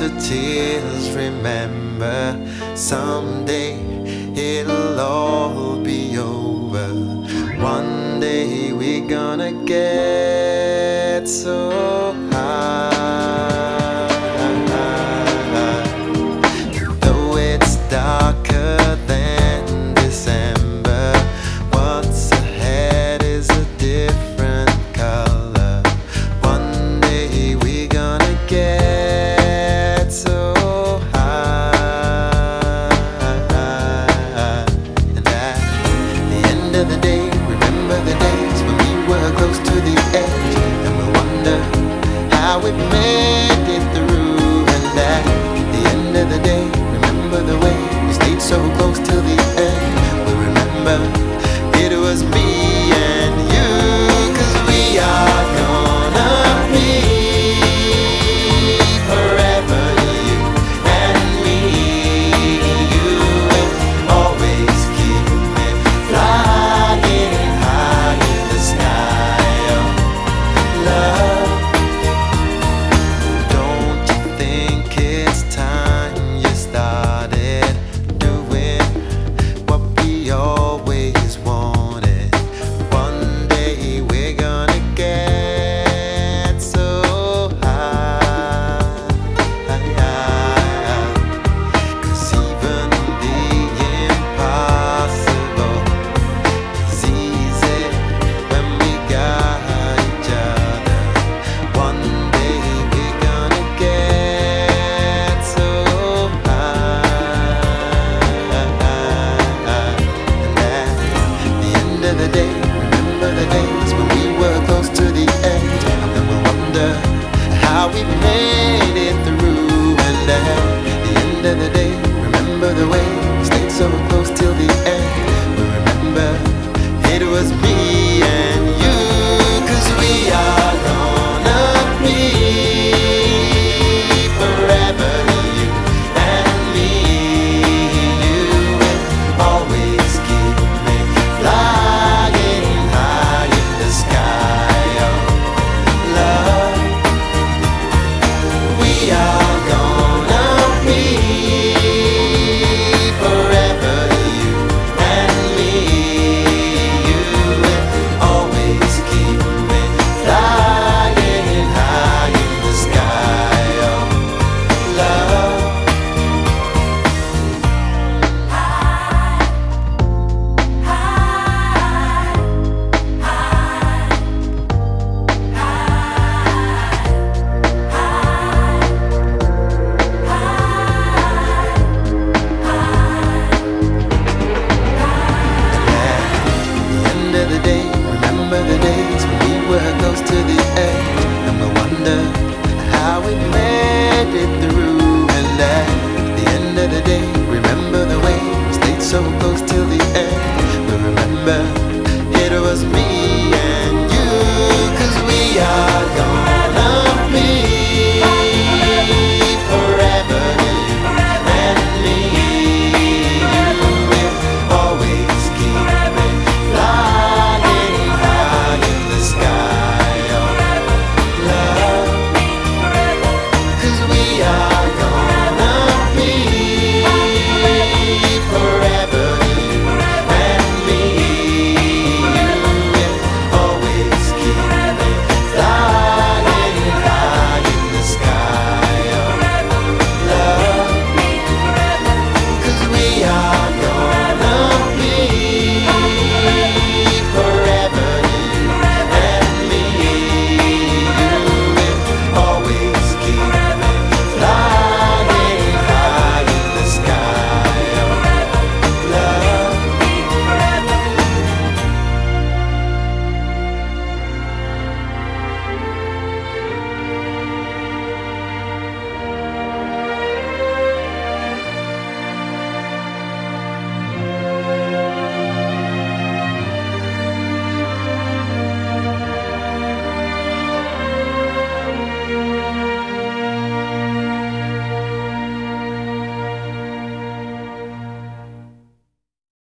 to tears. Remember, someday it'll all be over. One day we're gonna get so high. Though it's darker than December, what's ahead is a different color. One day we're gonna get so high. And at the end of the day, remember the days when we were close to the edge, and we'll wonder how we made it through. And at the end of the day, remember the way we stayed so close till the end. We'll remember it was me and you, 'cause we are gonna be forever, you and me. You will always keep me flying high in the sky. Oh, love, don't you think it's time you started doing what we always wanted? One day we're gonna get so high. 'Cause even the impossible is easy when we got each other. One day we're gonna get so high. And at the end of the day, remember the days when we were close to the edge, and then we'll wonder how we made it through. And at the end of the day, remember the way we stayed so close till the end. We remember it was me and you, 'cause we are gonna be forever, you and me. You will always keep me flying high in the sky. Oh, love, we are gonna be forever, you and me. You will always keep me flying high in the sky. Oh, love. The end of the day, remember the days when we were close to the edge, and we'll wonder how we made